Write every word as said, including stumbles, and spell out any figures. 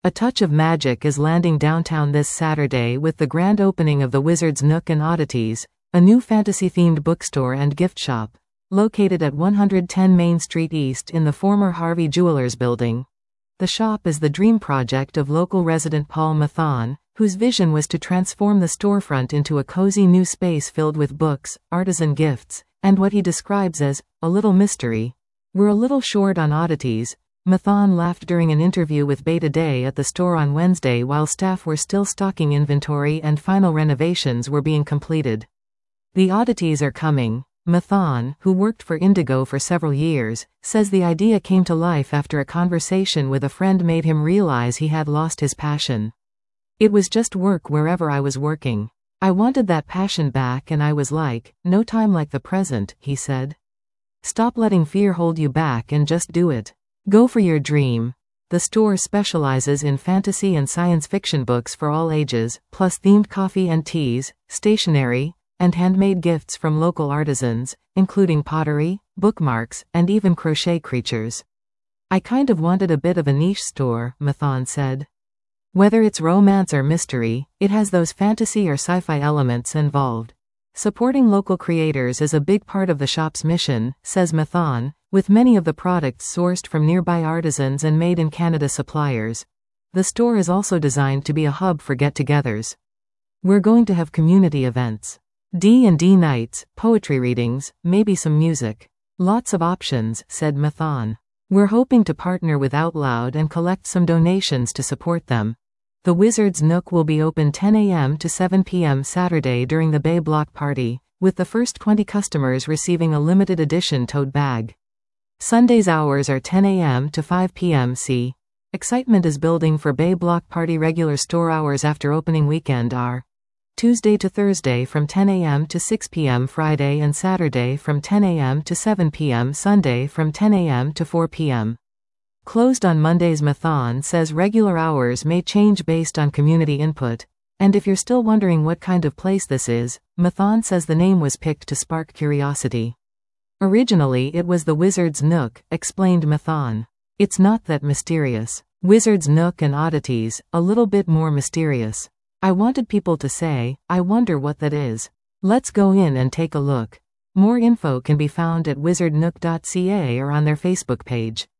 A touch of magic is landing downtown this Saturday with the grand opening of the Wizard's Nook and Oddities, a new fantasy-themed bookstore and gift shop, located at one hundred ten Main Street East in the former Harvey Jewelers building. The shop is the dream project of local resident Paul Mathon, whose vision was to transform the storefront into a cozy new space filled with books, artisan gifts, and what he describes as a little mystery. "We're a little short on oddities," Mathon laughed during an interview with Beta Day at the store on Wednesday while staff were still stocking inventory and final renovations were being completed. "The oddities are coming." Mathon, who worked for Indigo for several years, says the idea came to life after a conversation with a friend made him realize he had lost his passion. "It was just work wherever I was working. I wanted that passion back and I was like, no time like the present," he said. "Stop letting fear hold you back and just do it. Go for your dream." The store specializes in fantasy and science fiction books for all ages, plus themed coffee and teas, stationery, and handmade gifts from local artisans, including pottery, bookmarks, and even crochet creatures. "I kind of wanted a bit of a niche store," Mathon said. "Whether it's romance or mystery, it has those fantasy or sci-fi elements involved. Supporting local creators is a big part of the shop's mission," says Mathon, with many of the products sourced from nearby artisans and made-in-Canada suppliers. The store is also designed to be a hub for get-togethers. "We're going to have community events. D and D nights, poetry readings, maybe some music. Lots of options," said Mathon. "We're hoping to partner with Out Loud and collect some donations to support them." The Wizard's Nook will be open ten a m to seven p m Saturday during the Bay Block Party, with the first twenty customers receiving a limited edition tote bag. Sunday's hours are ten a m to five p m C. Excitement is building for Bay Block Party. Regular store hours after opening weekend are Tuesday to Thursday from ten a m to six p m Friday and Saturday from ten a m to seven p m Sunday from ten a m to four p m Closed on Mondays. Mathon says regular hours may change based on community input, and if you're still wondering what kind of place this is, Mathon says the name was picked to spark curiosity. "Originally it was the Wizard's Nook," explained Mathon. "It's not that mysterious. Wizard's Nook and Oddities, a little bit more mysterious. I wanted people to say, I wonder what that is. Let's go in and take a look." More info can be found at wizard nook dot c a or on their Facebook page.